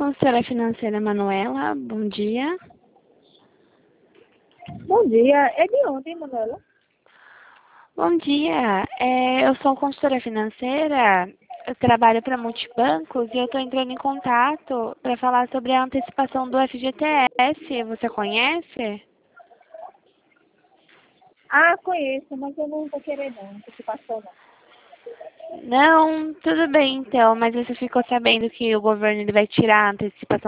consultora financeira Manuela, bom dia. Bom dia. É de ontem, Manuela? Bom dia, eu sou consultora financeira, eu trabalho para Multibancos e eu estou entrando em contato para falar sobre a antecipação do FGTS. Você conhece? Ah, conheço, mas eu não vou querer não, antecipação não. Não, tudo bem então, mas você ficou sabendo que o governo ele vai tirar a antecipação